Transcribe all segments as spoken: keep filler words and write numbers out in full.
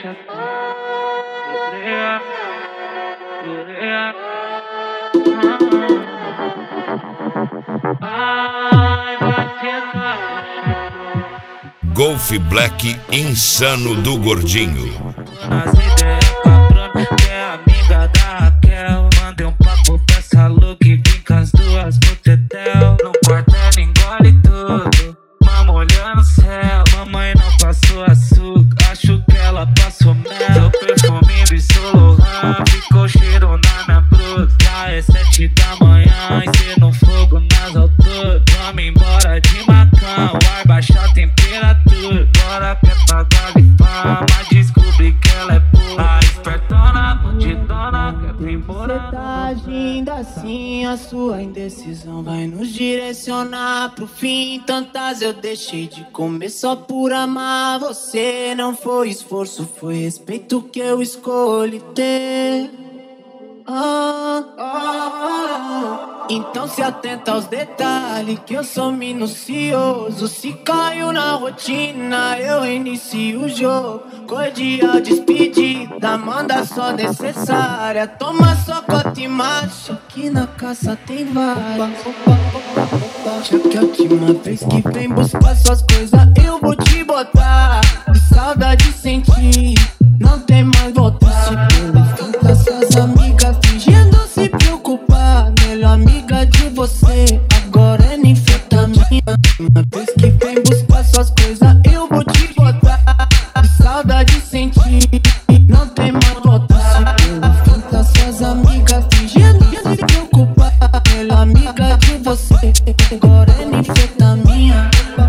deixa Jureia, Jureia. Ai, vai sentar. Golf Black Insano do Gordinho. Nas ideias patrona, que é amiga da Raquel. Mandei um papo pra essa look, vim com as duas no tetel. No quartel engole tudo, mama olhando o céu. Mamãe não passou açúcar, acho que ela passou mel. Seu perfume de Solohan, ficou cheiro na minha bruta. Já é sete da manhã e cê no fogo nas alturas. Vamos embora de Macão, vai baixar a temperatura. Agora quer pagar de fama, descobri que ela é pura. A espertona, bandidona, quer vir embora. Cê tá agindo assim, a sua indecisão vai nos direcionar pro fim. Tantas eu deixei de comer só por amar você. Não foi esforço, foi respeito que eu escolhi ter. Ah, ah, ah. Então se atenta aos detalhes, que eu sou minucioso. Se caiu na rotina, eu inicio o jogo. Cordial despedida, manda só necessária. Toma só cota e macho, que na caça tem várias. Já que a última vez que vem buscar suas coisas, eu vou te botar. Que saudade sentir, não tem mais volta. Se pelo esquenta suas amigas fingindo se preocupar. Melhor amiga de você, agora é ninfetamina. Uma vez que vem buscar suas coisas, eu vou te botar. Que saudade sentir, não tem mais volta. Se pelo esquenta suas amigas fingindo se preocupar. Melhor amiga de você, agora é ninfetamina.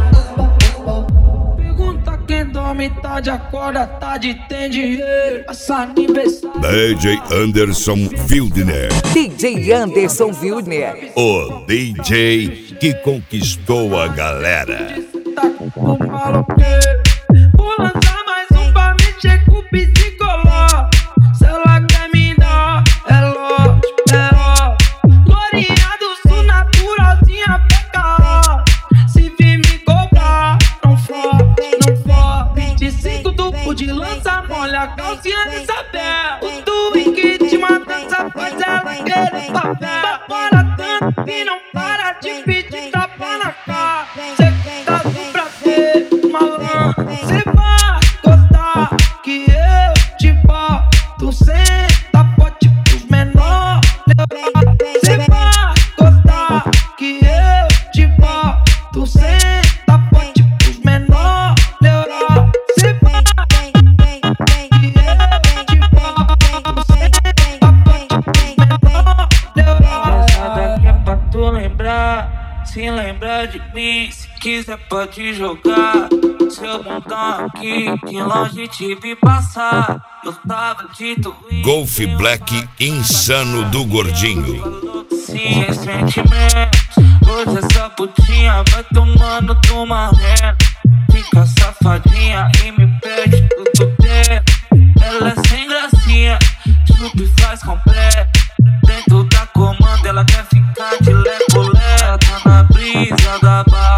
Pergunta quem dorme tarde, acorda tarde, tem dinheiro. Passa aniversário. D J Anderson Wildner. D J Anderson Wildner. O D J que conquistou a galera. Tá com o maloqueiro. Vou lançar mais um pra mexer com o psicológico. Se ela quer me dar, é lógico, é ó. Glorinha do sul, naturalzinha, peca ó. Se vir me cobrar, não for, não for. vinte e cinco duplo de lança, molha a calcinha de Isabel. O twink de uma dança faz ela querer papel. Bora tanto e não para de pedir tapa na cara. Cê tá vindo pra ver, malandro. Cê vai gostar que eu te boto. Senta pote pros menor. Cê vai gostar que eu te boto. Senta pote pros menor. Cê vai que eu te boto. Senta pote pros menor. Essa daqui é pra tu lembrar. Se lembrar de mim, se quiser pode jogar. Seu montão aqui, que longe te vi passar. Eu tava de twin. Golf Black Insano do Gordinho. Sem sentimentos, hoje essa putinha vai tomando toma renda. Fica safadinha e me perde tudo tempo. Ela é sem gracinha, chupa e faz completo. Dentro da comanda ela quer ficar de lecolé. Tá na brisa da barra.